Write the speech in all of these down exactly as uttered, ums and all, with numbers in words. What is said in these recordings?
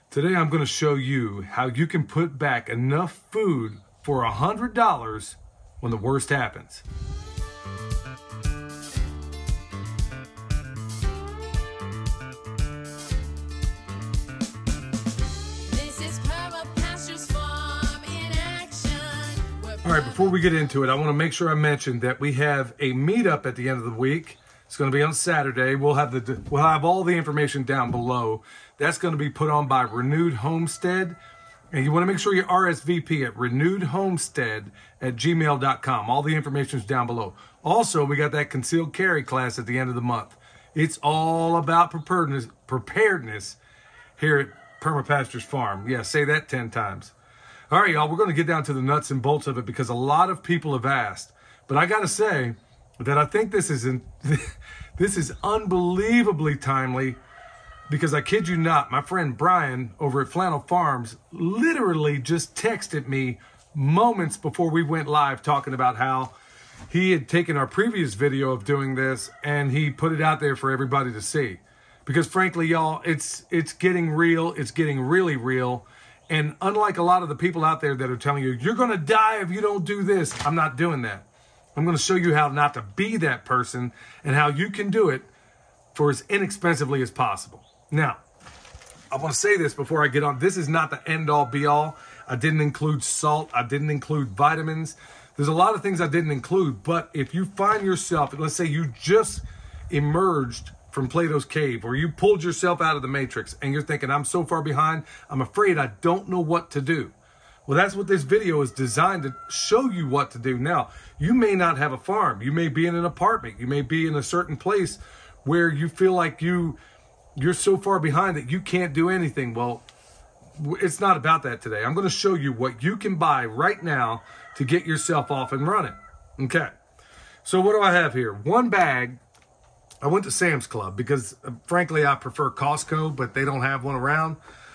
Today I'm going to show you how you can put back enough food for one hundred dollars when the worst happens. This is Pearl Pastures Farm in action. All right, before we get into it, I want to make sure I mention that we have a meetup at the end of the week. It's going to be on Saturday. We'll have the we'll have all the information down below. That's going to be put on by Renewed Homestead. And you want to make sure you R S V P at renewed homestead at gmail dot com. All the information is down below. Also, we got that concealed carry class at the end of the month. It's all about preparedness, preparedness here at Permapastures Farm. Yeah, say that ten times. All right, y'all, we're going to get down to the nuts and bolts of it because a lot of people have asked. But I got to say that I think this is in, this is unbelievably timely. Because I kid you not, my friend Brian over at Flannel Farms literally just texted me moments before we went live talking about how he had taken our previous video of doing this and he put it out there for everybody to see. Because frankly, y'all, it's it's getting real. It's getting really real. And unlike a lot of the people out there that are telling you, you're going to die if you don't do this, I'm not doing that. I'm going to show you how not to be that person and how you can do it for as inexpensively as possible. Now, I want to say this before I get on. This is not the end-all, be-all. I didn't include salt. I didn't include vitamins. There's a lot of things I didn't include. But if you find yourself, let's say you just emerged from Plato's cave or you pulled yourself out of the matrix and you're thinking, I'm so far behind, I'm afraid I don't know what to do. Well, that's what this video is designed to show you what to do. Now, you may not have a farm. You may be in an apartment. You may be in a certain place where you feel like you... you're so far behind that you can't do anything. Well, it's not about that today. I'm going to show you what you can buy right now to get yourself off and running. Okay. So what do I have here? One bag. I went to Sam's Club because, uh, frankly, I prefer Costco, but they don't have one around.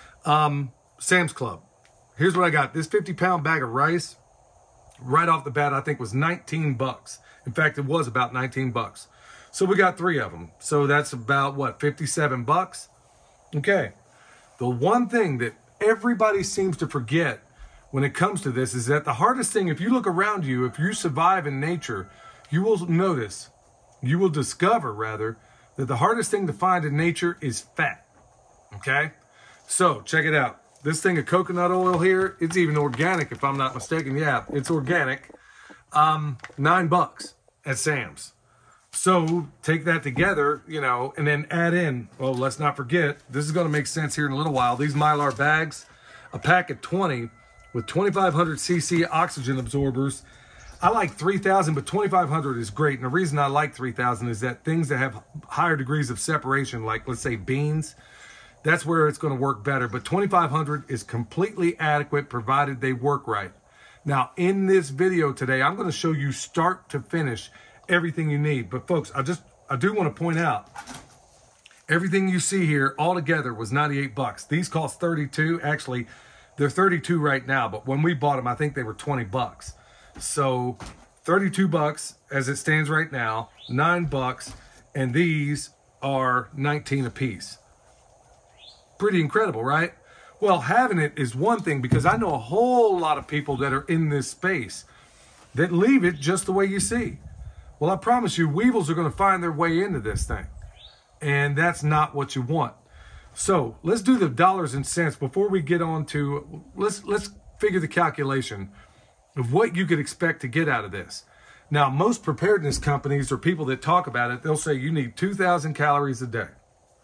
Um, Sam's Club. Here's what I got. This fifty pound bag of rice, right off the bat, I think was nineteen bucks. In fact, it was about nineteen bucks. So we got three of them. So that's about, what, fifty-seven bucks? Okay. The one thing that everybody seems to forget when it comes to this is that the hardest thing, if you look around you, if you survive in nature, you will notice, you will discover, rather, that the hardest thing to find in nature is fat. Okay? So, check it out. This thing of coconut oil here, it's even organic if I'm not mistaken. Yeah, it's organic. Um, nine bucks at Sam's. So take that together, you know, and then add in, well, let's not forget, this is going to make sense here in a little while. These Mylar bags, a pack of twenty with twenty-five hundred c c oxygen absorbers. I like three thousand, but twenty-five hundred is great. And the reason I like three thousand is that things that have higher degrees of separation, like let's say beans, that's where it's going to work better. But twenty-five hundred is completely adequate provided they work right. Now, in this video today, I'm going to show you start to finish everything you need. But folks, I just I do want to point out everything you see here all together was ninety-eight bucks. These cost thirty-two. Actually, they're thirty-two right now, but when we bought them, I think they were twenty bucks. So thirty-two bucks as it stands right now, nine bucks, and these are nineteen a piece. Pretty incredible, right? Well, having it is one thing because I know a whole lot of people that are in this space that leave it just the way you see. Well, I promise you, weevils are going to find their way into this thing. And that's not what you want. So let's do the dollars and cents before we get on to, let's, let's figure the calculation of what you could expect to get out of this. Now, most preparedness companies or people that talk about it, they'll say you need two thousand calories a day.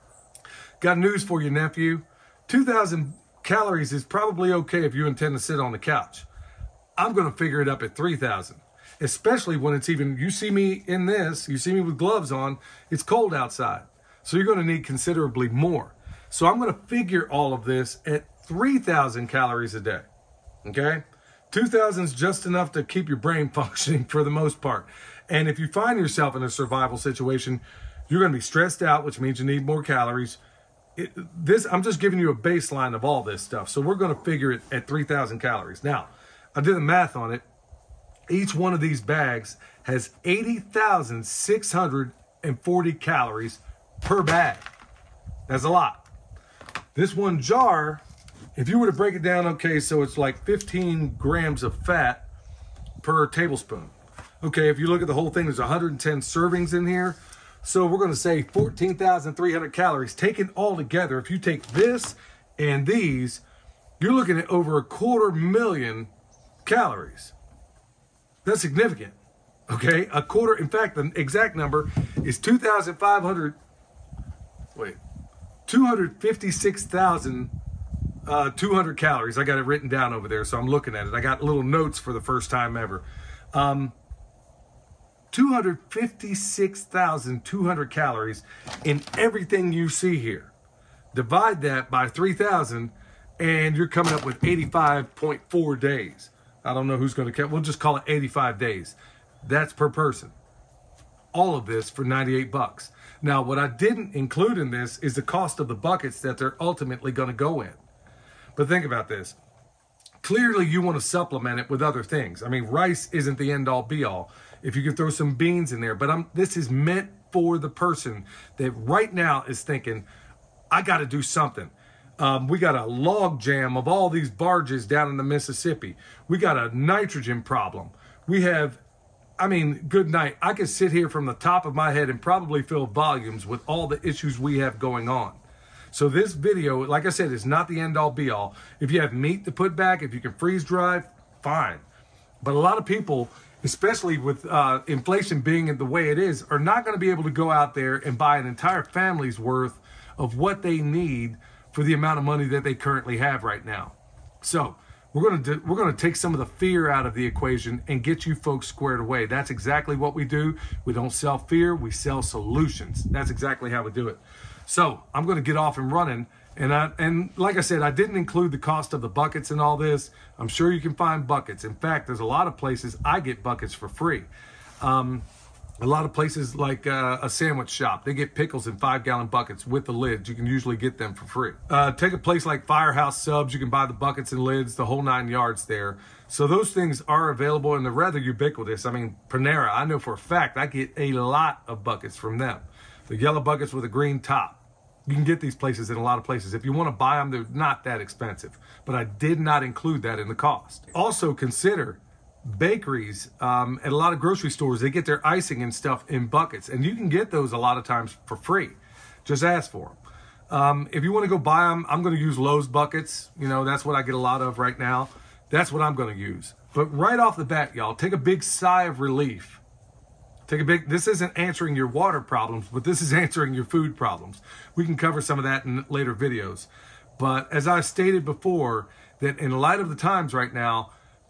Got news for you, nephew. two thousand calories is probably okay if you intend to sit on the couch. I'm going to figure it up at three thousand. Especially when it's even, you see me in this, you see me with gloves on, it's cold outside. So you're going to need considerably more. So I'm going to figure all of this at three thousand calories a day. Okay? two thousand is just enough to keep your brain functioning for the most part. And if you find yourself in a survival situation, you're going to be stressed out, which means you need more calories. It, this, I'm just giving you a baseline of all this stuff. So we're going to figure it at three thousand calories. Now, I did the math on it. Each one of these bags has eighty thousand six hundred forty calories per bag. That's a lot. This one jar If you were to break it down, okay, so it's like fifteen grams of fat per tablespoon. Okay, if you look at the whole thing, there's one hundred ten servings in here. So we're going to say fourteen thousand three hundred calories. Taken all together, if you take this and these, you're looking at over a quarter million calories. That's significant. Okay, a quarter. In fact, the exact number is two thousand five hundred. Wait, two hundred fifty-six thousand uh, two hundred calories. I got it written down over there, so I'm looking at it. I got little notes for the first time ever. Um, two hundred fifty-six thousand two hundred calories in everything you see here. Divide that by three thousand, and you're coming up with eighty-five point four days. I don't know who's going to count. We'll just call it eighty-five days. That's per person. All of this for ninety-eight bucks. Now, what I didn't include in this is the cost of the buckets that they're ultimately going to go in. But think about this. Clearly, you want to supplement it with other things. I mean, rice isn't the end-all, be-all. If you could throw some beans in there. But I'm, this is meant for the person that right now is thinking, I got to do something. Um, we got a log jam of all these barges down in the Mississippi. We got a nitrogen problem. We have, I mean, good night. I could sit here from the top of my head and probably fill volumes with all the issues we have going on. So this video, like I said, is not the end all be all. If you have meat to put back, if you can freeze dry, fine. But a lot of people, especially with uh, inflation being the way it is, are not going to be able to go out there and buy an entire family's worth of what they need for the amount of money that they currently have right now. So we're going to do, we're going to take some of the fear out of the equation and get you folks squared away. That's exactly what we do. We don't sell fear, we sell solutions. That's exactly how we do it. So I'm going to get off and running. And I, and like I said, I didn't include the cost of the buckets and all this. I'm sure you can find buckets. In fact, there's a lot of places I get buckets for free. Um, a lot of places like uh, a sandwich shop, they get pickles in five gallon buckets with the lids. You can usually get them for free. Uh, take a place like Firehouse Subs. You can buy the buckets and lids, the whole nine yards there. So those things are available and they're rather ubiquitous. I mean, Panera, I know for a fact I get a lot of buckets from them. The yellow buckets with a green top. You can get these places in a lot of places. If you want to buy them, they're not that expensive. But I did not include that in the cost. Also consider bakeries um, at a lot of grocery stores. They get their icing and stuff in buckets. And you can get those a lot of times for free. Just ask for them. Um, if you want to go buy them, I'm going to use Lowe's buckets. You know, that's what I get a lot of right now. That's what I'm going to use. But right off the bat, y'all, take a big sigh of relief. Take a big, this isn't answering your water problems, but this is answering your food problems. We can cover some of that in later videos. But as I stated before, that in light of the times right now,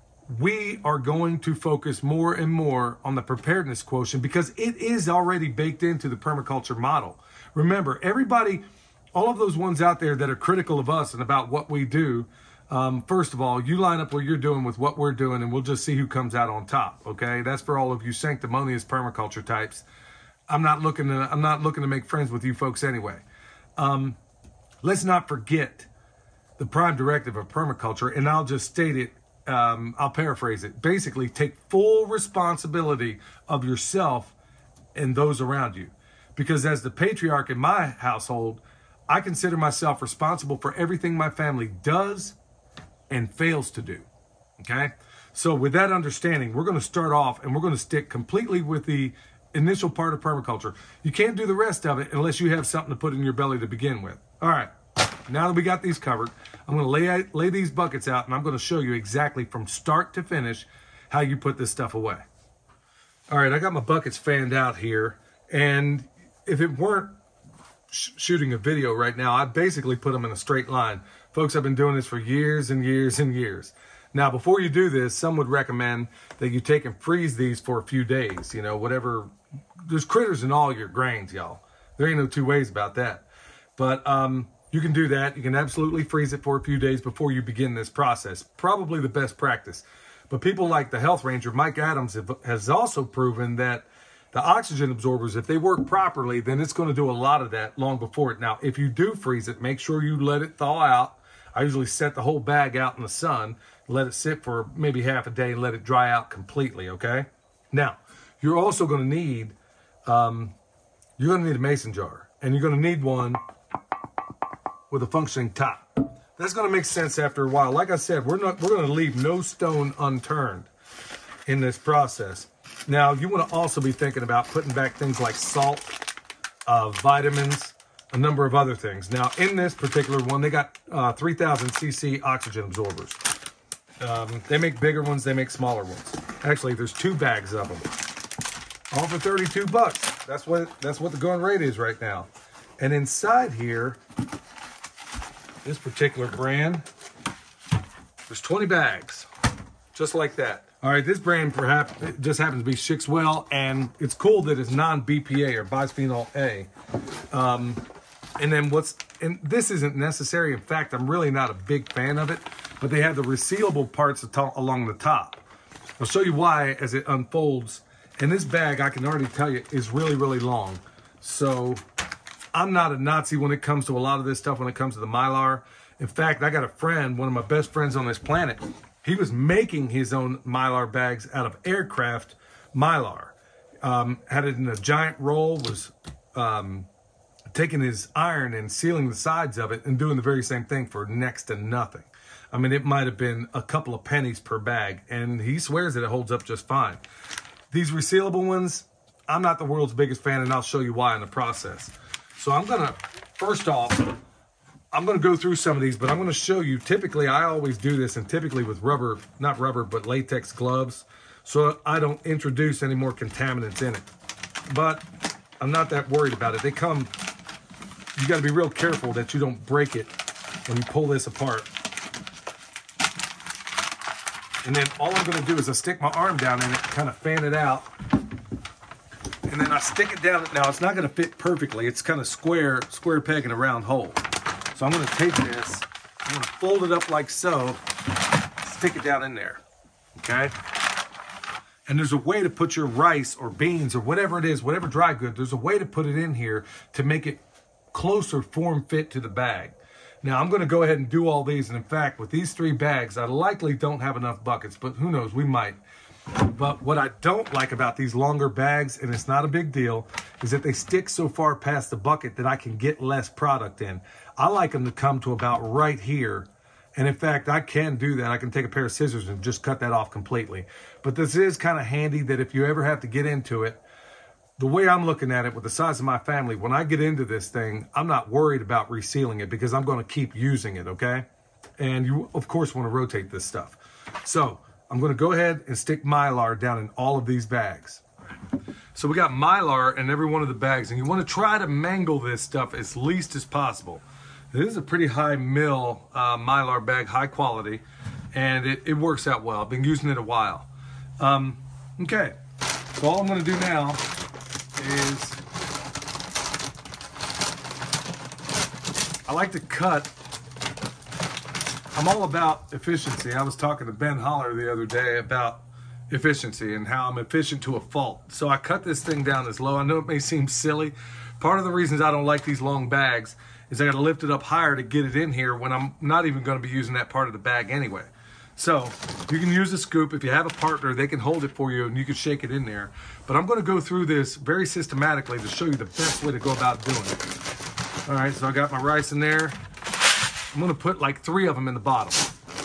we are going to focus more and more on the preparedness quotient because it is already baked into the permaculture model. Remember, everybody, all of those ones out there that are critical of us and about what we do, Um, first of all, you line up what you're doing with what we're doing, and we'll just see who comes out on top. Okay, that's for all of you sanctimonious permaculture types. I'm not looking to. I'm not looking to make friends with you folks anyway. Um, let's not forget the prime directive of permaculture, and I'll just state it. Um, I'll paraphrase it. Basically, take full responsibility of yourself and those around you, because as the patriarch in my household, I consider myself responsible for everything my family does and fails to do. Okay, so with that understanding, we're going to start off and we're going to stick completely with the initial part of permaculture. You can't do the rest of it unless you have something to put in your belly to begin with. All right, now that we got these covered, I'm going to lay lay these buckets out and I'm going to show you exactly from start to finish how you put this stuff away. All right, I got my buckets fanned out here, and if it weren't sh shooting a video right now, I basically put them in a straight line. Folks, I've been doing this for years and years and years. Now, before you do this, some would recommend that you take and freeze these for a few days. You know, whatever. There's critters in all your grains, y'all. There ain't no two ways about that. But um, you can do that. You can absolutely freeze it for a few days before you begin this process. Probably the best practice. But people like the Health Ranger, Mike Adams, have, has also proven that the oxygen absorbers, if they work properly, then it's going to do a lot of that long before it. Now, if you do freeze it, make sure you let it thaw out. I usually set the whole bag out in the sun, let it sit for maybe half a day and let it dry out completely, okay? Now, you're also going to need, um, you're going to need a mason jar. And you're going to need one with a functioning top. That's going to make sense after a while. Like I said, we're not we're going to leave no stone unturned in this process. Now, you want to also be thinking about putting back things like salt, uh, vitamins, a number of other things. Now, in this particular one, they got uh, three thousand c c oxygen absorbers. Um, they make bigger ones, they make smaller ones. Actually, there's two bags of them. All for thirty-two bucks. That's what that's what the going rate is right now. And inside here, this particular brand, there's twenty bags, just like that. All right, this brand perhaps it just happens to be Shixwell, and it's cool that it's non-B P A or bisphenol A. Um, and then what's, and this isn't necessary. In fact, I'm really not a big fan of it, but they have the resealable parts along the top. I'll show you why as it unfolds. And this bag, I can already tell you, is really, really long. So I'm not a Nazi when it comes to a lot of this stuff, when it comes to the Mylar. In fact, I got a friend, one of my best friends on this planet. He was making his own Mylar bags out of aircraft Mylar. Um, had it in a giant roll, was um, taking his iron and sealing the sides of it and doing the very same thing for next to nothing. I mean, it might have been a couple of pennies per bag, and he swears that it holds up just fine. These resealable ones, I'm not the world's biggest fan, and I'll show you why in the process. So I'm gonna, first off, I'm gonna go through some of these, but I'm gonna show you, typically I always do this, and typically with rubber, not rubber, but latex gloves, so I don't introduce any more contaminants in it. But I'm not that worried about it. They come, you gotta be real careful that you don't break it when you pull this apart. And then all I'm gonna do is I stick my arm down in it, kind of fan it out, and then I stick it down. Now it's not gonna fit perfectly. It's kind of square, square peg in a round hole. So I'm gonna take this, I'm gonna fold it up like so, stick it down in there, okay? And there's a way to put your rice or beans or whatever it is, whatever dry good, there's a way to put it in here to make it closer form fit to the bag. Now I'm gonna go ahead and do all these, and in fact, with these three bags, I likely don't have enough buckets, but who knows, we might. But what I don't like about these longer bags, and it's not a big deal, is that they stick so far past the bucket that I can get less product in. I like them to come to about right here. And in fact, I can do that. I can take a pair of scissors and just cut that off completely. But this is kind of handy that if you ever have to get into it, the way I'm looking at it with the size of my family, when I get into this thing, I'm not worried about resealing it because I'm going to keep using it, okay? And you, of course, want to rotate this stuff. So I'm going to go ahead and stick Mylar down in all of these bags. So we got Mylar in every one of the bags, and you want to try to mangle this stuff as least as possible. This is a pretty high mil uh, Mylar bag, high quality, and it, it works out well. I've been using it a while. Um, okay, so all I'm going to do now is I like to cut. I'm all about efficiency. I was talking to Ben Holler the other day about efficiency and how I'm efficient to a fault. So I cut this thing down as low. I know it may seem silly. Part of the reasons I don't like these long bags is I got to lift it up higher to get it in here when I'm not even going to be using that part of the bag anyway. So you can use a scoop. If you have a partner, they can hold it for you and you can shake it in there. But I'm going to go through this very systematically to show you the best way to go about doing it. All right, so I got my rice in there. I'm going to put like three of them in the bottom.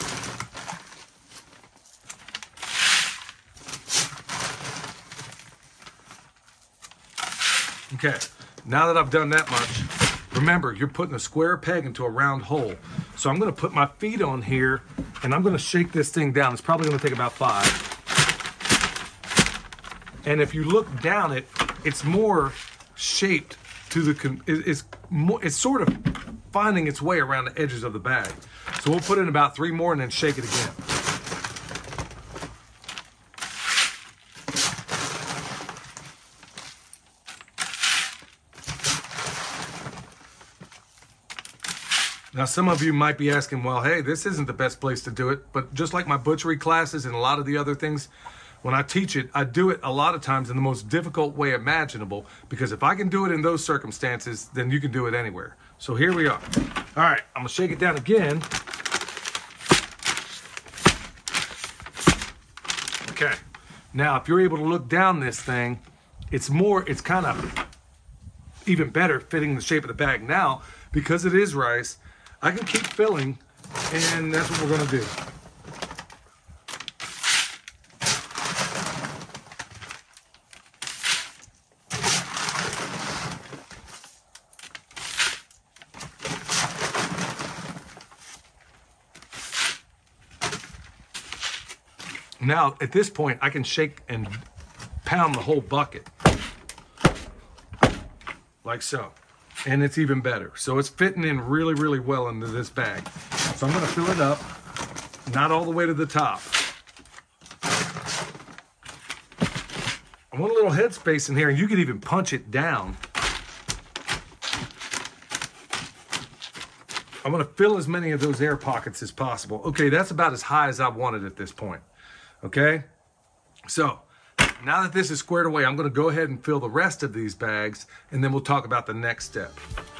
Okay, now that I've done that much, remember, you're putting a square peg into a round hole. So I'm going to put my feet on here, and I'm going to shake this thing down. It's probably going to take about five. And if you look down it, it's more shaped to the, it's, more, it's sort of finding its way around the edges of the bag. So we'll put in about three more and then shake it again. Now, some of you might be asking, well, hey, this isn't the best place to do it. But just like my butchery classes and a lot of the other things, when I teach it, I do it a lot of times in the most difficult way imaginable. Because if I can do it in those circumstances, then you can do it anywhere. So here we are. All right, I'm going to shake it down again. Okay. Now, if you're able to look down this thing, it's more, it's kind of even better fitting the shape of the bag. Now, because it is rice, I can keep filling And that's what we're gonna do. Now, at this point, I can shake and pound the whole bucket. Like so. And it's even better. So it's fitting in really, really well into this bag. So I'm gonna fill it up, not all the way to the top. I want a little headspace in here, and you could even punch it down. I wanna fill as many of those air pockets as possible. Okay, that's about as high as I wanted at this point. Okay, so now that this is squared away, I'm going to go ahead and fill the rest of these bags, and then we'll talk about the next step.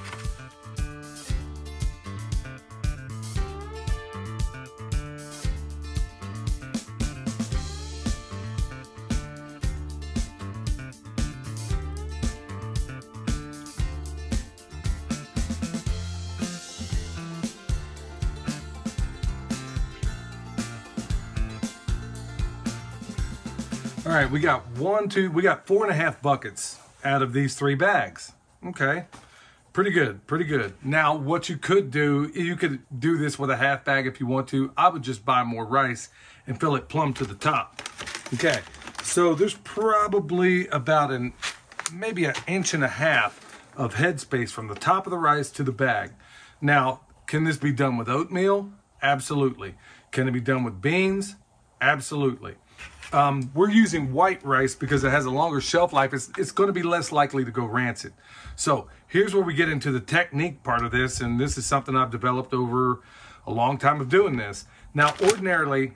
All right, we got one, two, we got four and a half buckets out of these three bags. Okay, pretty good, pretty good. Now, what you could do, you could do this with a half bag if you want to. I would just buy more rice and fill it plumb to the top. Okay, so there's probably about an, maybe an inch and a half of headspace from the top of the rice to the bag. Now, can this be done with oatmeal? Absolutely. Can it be done with beans? Absolutely. Um, we're using white rice because it has a longer shelf life. It's, it's going to be less likely to go rancid. So here's where we get into the technique part of this, and this is something I've developed over a long time of doing this. Now, ordinarily,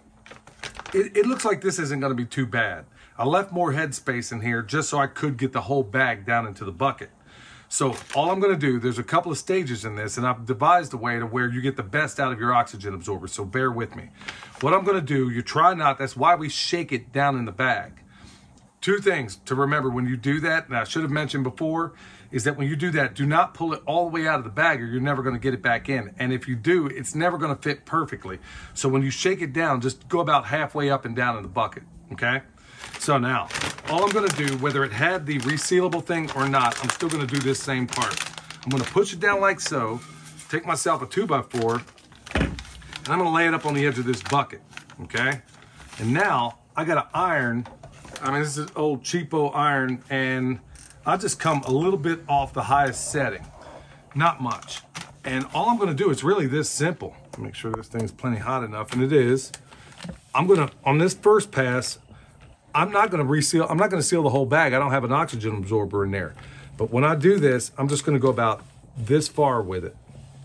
it, it looks like this isn't going to be too bad. I left more headspace in here just so I could get the whole bag down into the bucket. So all I'm going to do, there's a couple of stages in this, and I've devised a way to where you get the best out of your oxygen absorber, so bear with me. What I'm going to do, you try not, that's why we shake it down in the bag. Two things to remember when you do that, and I should have mentioned before, is that when you do that, do not pull it all the way out of the bag or you're never going to get it back in. And if you do, it's never going to fit perfectly. So when you shake it down, just go about halfway up and down in the bucket, okay? So now, all I'm going to do, whether it had the resealable thing or not, I'm still going to do this same part. I'm going to push it down like so, take myself a two by four, and I'm going to lay it up on the edge of this bucket, okay? And now, I got to iron. I mean, this is old cheapo iron, and I just come a little bit off the highest setting. Not much. And all I'm going to do is really this simple. Make sure this thing's plenty hot enough, and it is. I'm going to, on this first pass, I'm not going to reseal, I'm not going to seal the whole bag. I don't have an oxygen absorber in there. But when I do this, I'm just going to go about this far with it.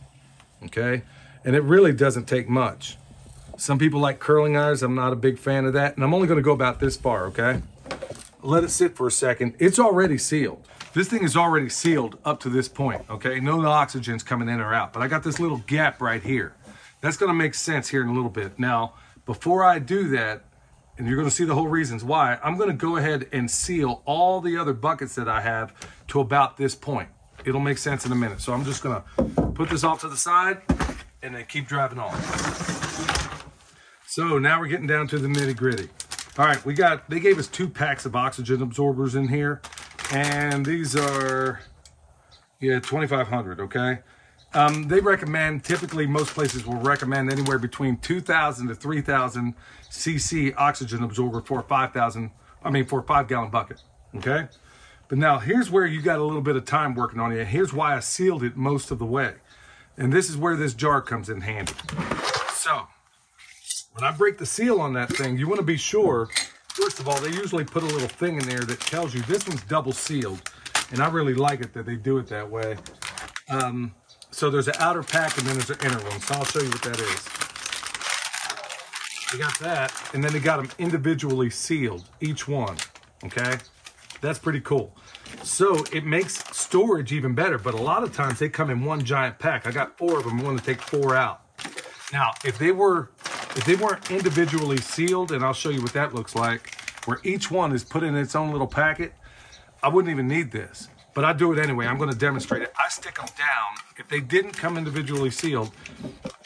Okay? And it really doesn't take much. Some people like curling irons. I'm not a big fan of that. And I'm only going to go about this far, okay? Let it sit for a second. It's already sealed. This thing is already sealed up to this point, okay? No oxygen's coming in or out. But I got this little gap right here. That's going to make sense here in a little bit. Now, before I do that, and you're going to see the whole reasons why, I'm going to go ahead and seal all the other buckets that I have to about this point. It'll make sense in a minute. So I'm just going to put this off to the side and then keep driving on. So now we're getting down to the nitty gritty. All right, we got, they gave us two packs of oxygen absorbers in here, and these are, yeah, twenty-five hundred, okay? Um, they recommend, typically most places will recommend anywhere between two thousand to three thousand C C oxygen absorber for a five thousand, I mean for a five gallon bucket, okay? But now here's where you got a little bit of time working on it. Here's why I sealed it most of the way. And this is where this jar comes in handy. So, when I break the seal on that thing, you want to be sure, first of all, they usually put a little thing in there that tells you this one's double sealed. And I really like it that they do it that way. Um, So there's an outer pack and then there's an inner one. So I'll show you what that is. They got that, and then they got them individually sealed, each one, okay? That's pretty cool. So it makes storage even better, but a lot of times they come in one giant pack. I got four of them, I want to take four out. Now, if they were, if they weren't individually sealed, and I'll show you what that looks like, where each one is put in its own little packet, I wouldn't even need this. But I do it anyway. I'm going to demonstrate it. I stick them down. If they didn't come individually sealed, you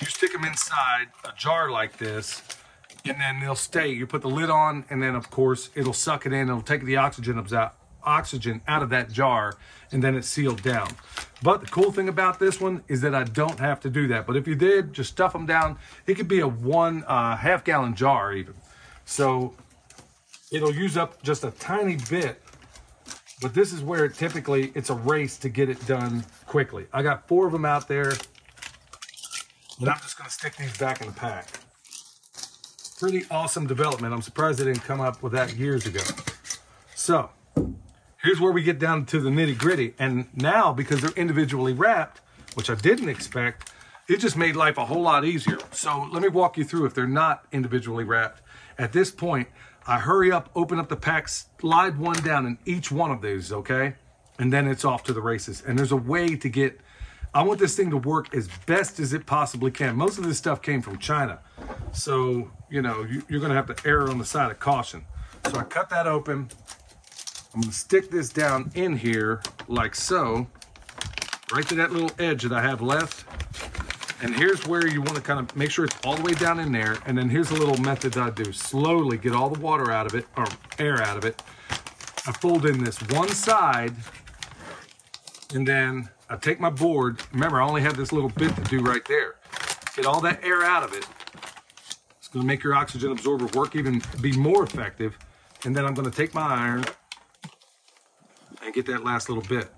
stick them inside a jar like this, and then they'll stay. You put the lid on, and then of course it'll suck it in. It'll take the oxygen out, oxygen out of that jar, and then it's sealed down. But the cool thing about this one is that I don't have to do that. But if you did, just stuff them down. It could be a one uh, half gallon jar even. So it'll use up just a tiny bit. But this is where typically it's a race to get it done quickly. I got four of them out there, but I'm just gonna stick these back in the pack. Pretty awesome development. I'm surprised they didn't come up with that years ago. So here's where we get down to the nitty gritty. And now, because they're individually wrapped, which I didn't expect, it just made life a whole lot easier. So let me walk you through if they're not individually wrapped. At this point, I hurry up, open up the pack, slide one down in each one of these, okay? And then it's off to the races. And there's a way to get, I want this thing to work as best as it possibly can. Most of this stuff came from China. So, you know, you, you're gonna have to err on the side of caution. So I cut that open. I'm gonna stick this down in here like so, right to that little edge that I have left. And here's where you wanna kind of make sure it's all the way down in there. And then here's a little method that I do. Slowly get all the water out of it, or air out of it. I fold in this one side, and then I take my board. Remember, I only have this little bit to do right there. Get all that air out of it. It's gonna make your oxygen absorber work even, be more effective. And then I'm gonna take my iron and get that last little bit.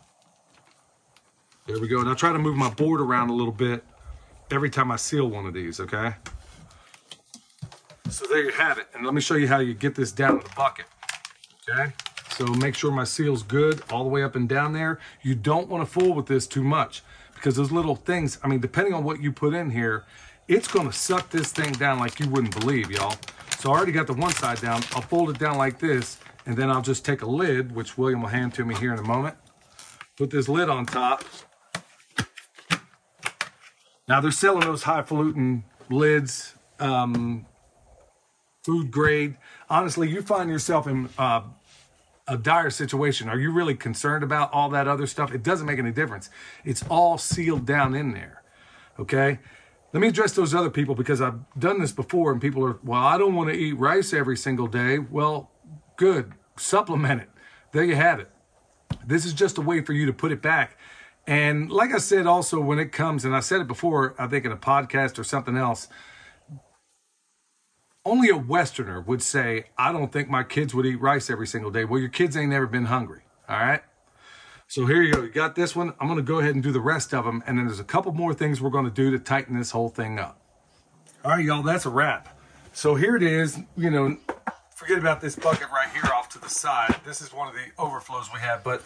There we go. And I'll try to move my board around a little bit every time I seal one of these, okay? So there you have it. And let me show you how you get this down in the bucket, okay? So make sure my seal's good all the way up and down there. You don't want to fool with this too much because those little things, I mean, depending on what you put in here, it's going to suck this thing down like you wouldn't believe, y'all. So I already got the one side down. I'll fold it down like this, and then I'll just take a lid, which William will hand to me here in a moment. Put this lid on top. Now they're selling those highfalutin lids, um, food grade. Honestly, you find yourself in uh, a dire situation. Are you really concerned about all that other stuff? It doesn't make any difference. It's all sealed down in there, okay? Let me address those other people because I've done this before and people are, well, I don't want to eat rice every single day. Well, good. Supplement it. There you have it. This is just a way for you to put it back. And like I said, also when it comes, and I said it before, I think in a podcast or something else, only a Westerner would say, I don't think my kids would eat rice every single day. Well, your kids ain't never been hungry. All right. So here you go. You got this one. I'm going to go ahead and do the rest of them. And then there's a couple more things we're going to do to tighten this whole thing up. All right, y'all, that's a wrap. So here it is. You know, forget about this bucket right here off to the side. This is one of the overflows we have, but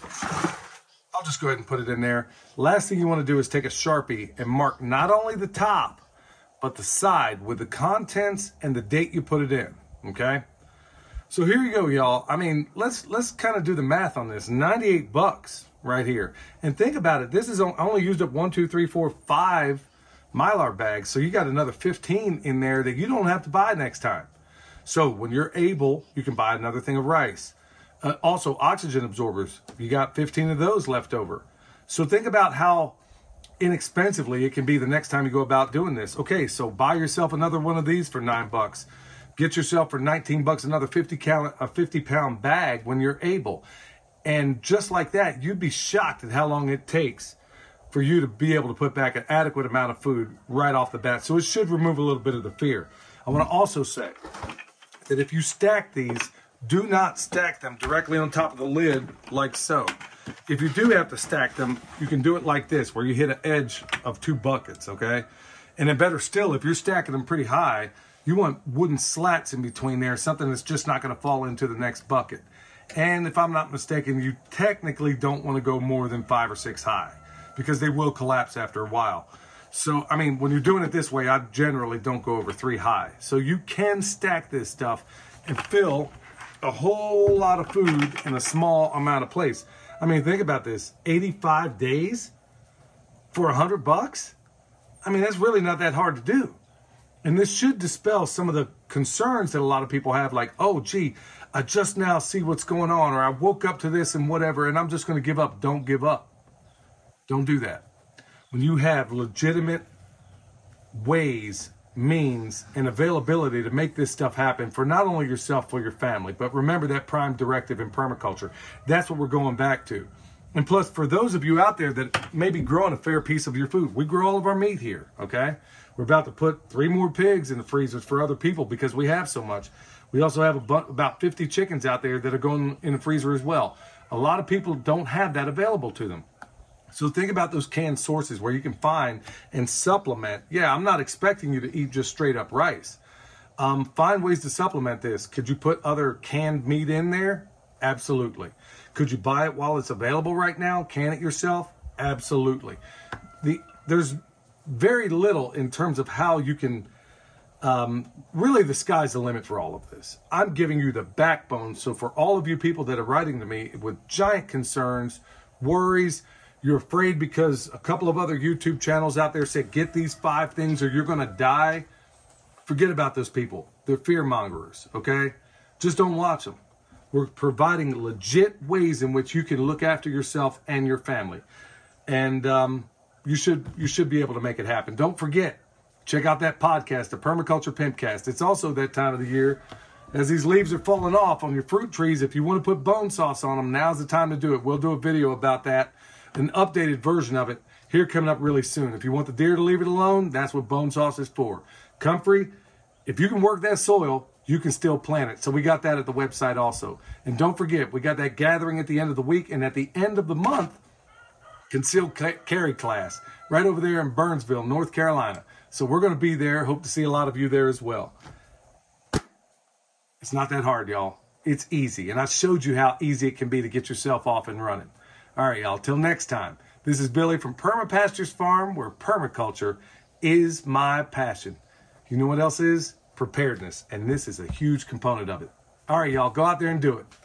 I'll just go ahead and put it in there. Last thing you want to do is take a Sharpie and mark not only the top, but the side with the contents and the date you put it in, okay? So here you go, y'all. I mean, let's let's kind of do the math on this. ninety-eight bucks right here. And think about it. This is on, I only used up one, two, three, four, five Mylar bags. So you got another fifteen in there that you don't have to buy next time. So when you're able, you can buy another thing of rice. Uh, also, oxygen absorbers. You got fifteen of those left over. So think about how inexpensively it can be the next time you go about doing this. Okay, so buy yourself another one of these for nine bucks. Get yourself for nineteen bucks another fifty count, a fifty pound bag when you're able. And just like that, you'd be shocked at how long it takes for you to be able to put back an adequate amount of food right off the bat. So it should remove a little bit of the fear. I want to also say that if you stack these, do not stack them directly on top of the lid like so. If you do have to stack them, you can do it like this, where you hit an edge of two buckets, okay? And then better still, if you're stacking them pretty high, you want wooden slats in between there, something that's just not going to fall into the next bucket. And if I'm not mistaken, you technically don't want to go more than five or six high because they will collapse after a while. So, I mean, when you're doing it this way, I generally don't go over three high. So you can stack this stuff and fill a whole lot of food in a small amount of place. I mean, think about this, eighty-five days for a hundred bucks? I mean, that's really not that hard to do. And this should dispel some of the concerns that a lot of people have, like, oh, gee, I just now see what's going on, or I woke up to this and whatever, and I'm just going to give up. Don't give up. Don't do that. When you have legitimate ways, means, and availability to make this stuff happen for not only yourself, for your family, but remember that prime directive in permaculture. That's what we're going back to. And plus, for those of you out there that may be growing a fair piece of your food, we grow all of our meat here, okay? We're about to put three more pigs in the freezers for other people because we have so much. We also have a bu- about fifty chickens out there that are going in the freezer as well. A lot of people don't have that available to them. So think about those canned sources where you can find and supplement. Yeah, I'm not expecting you to eat just straight up rice. Um, find ways to supplement this. Could you put other canned meat in there? Absolutely. Could you buy it while it's available right now? Can it yourself? Absolutely. The there's very little in terms of how you can, um, really the sky's the limit for all of this. I'm giving you the backbone. So for all of you people that are writing to me with giant concerns, worries, you're afraid because a couple of other YouTube channels out there said, get these five things or you're going to die. Forget about those people. They're fear mongers, okay? Just don't watch them. We're providing legit ways in which you can look after yourself and your family. And um, you should you should be able to make it happen. Don't forget, check out that podcast, the Permaculture Pimpcast. It's also that time of the year, as these leaves are falling off on your fruit trees, if you want to put bone sauce on them, now's the time to do it. We'll do a video about that, an updated version of it, here coming up really soon. If you want the deer to leave it alone, that's what bone sauce is for. Comfrey, if you can work that soil, you can still plant it. So we got that at the website also. And don't forget, we got that gathering at the end of the week, and at the end of the month, concealed carry class right over there in Burnsville, North Carolina. So we're going to be there. Hope to see a lot of you there as well. It's not that hard, y'all. It's easy. And I showed you how easy it can be to get yourself off and running. All right, y'all. Till next time. This is Billy from Permapastures Farm, where permaculture is my passion. You know what else is? Preparedness. And this is a huge component of it. All right, y'all. Go out there and do it.